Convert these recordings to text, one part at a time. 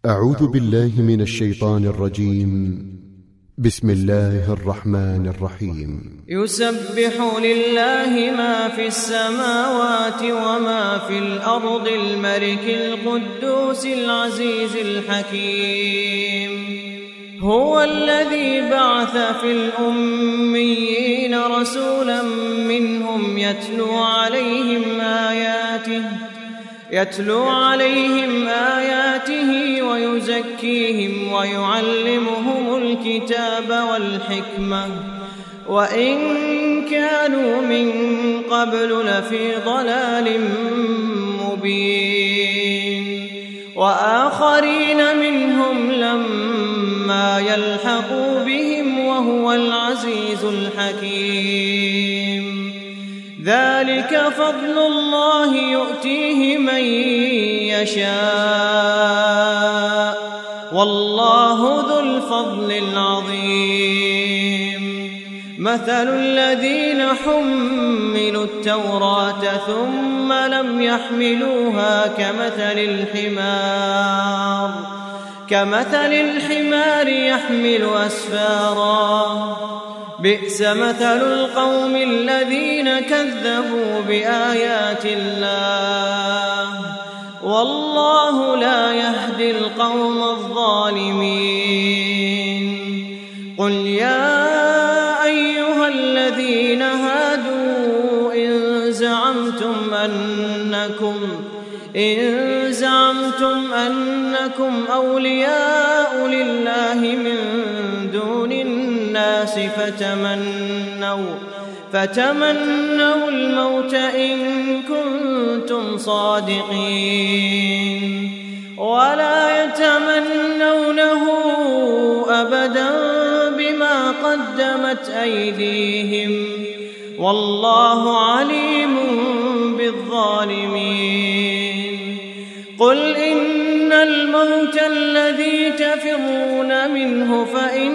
أعوذ بالله من الشيطان الرجيم. بسم الله الرحمن الرحيم. يسبح لله ما في السماوات وما في الأرض الملك القدوس العزيز الحكيم. هو الذي بعث في الأميين رسولا منهم يتلو عليهم آياته ويزكيهم ويعلمهم الكتاب والحكمة وإن كانوا من قبل لفي ضلال مبين وآخرين منهم لما يلحقوا بهم وهو العزيز الحكيم. ذلك فضل الله يؤتيه من يشاء والله ذو الفضل العظيم. مثل الذين حملوا التوراة ثم لم يحملوها كمثل الحمار يحمل أسفارا بئس مثل القوم الذين كذبوا بآيات الله والله لا يهدي القوم الظالمين. قل يا أيها الذين هادوا إن زعمتم أنكم أولياء لله من دون الناس فتمنوا الموت إن كنتم صادقين ولا يتمنونه أبدا بما قدمت أيديهم والله عليم بالظالمين. قل إن الموت الذي تفرون منه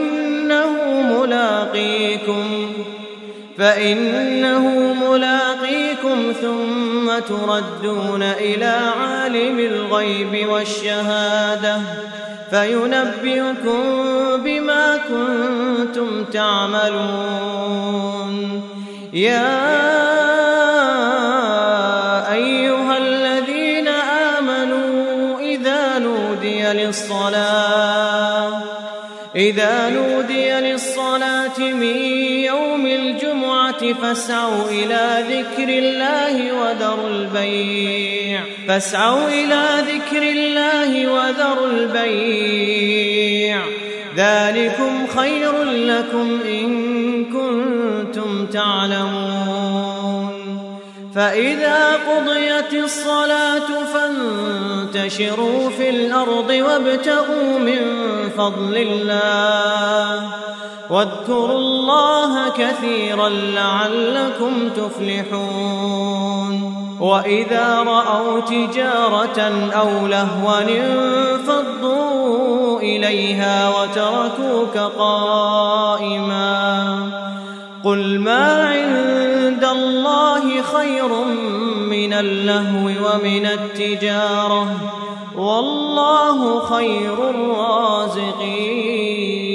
فإنه ملاقيكم ثم تردون إلى عالم الغيب والشهادة فينبئكم بما كنتم تعملون. يا أيها الذين آمنوا إذا نودي للصلاة من يوم الجمعة فاسعوا إلى ذكر الله وذروا البيع ذلكم خير لكم إن كنتم تعلمون. فإذا قضيت الصلاة فانتشروا في الأرض وابتغوا من فضل الله واذكروا الله كثيرا لعلكم تفلحون. وإذا رأوا تجارة أو لهوا انفضوا إليها وتركوك قائما. قل ما عند الله خير من اللهو ومن التجارة والله خير الرازقين.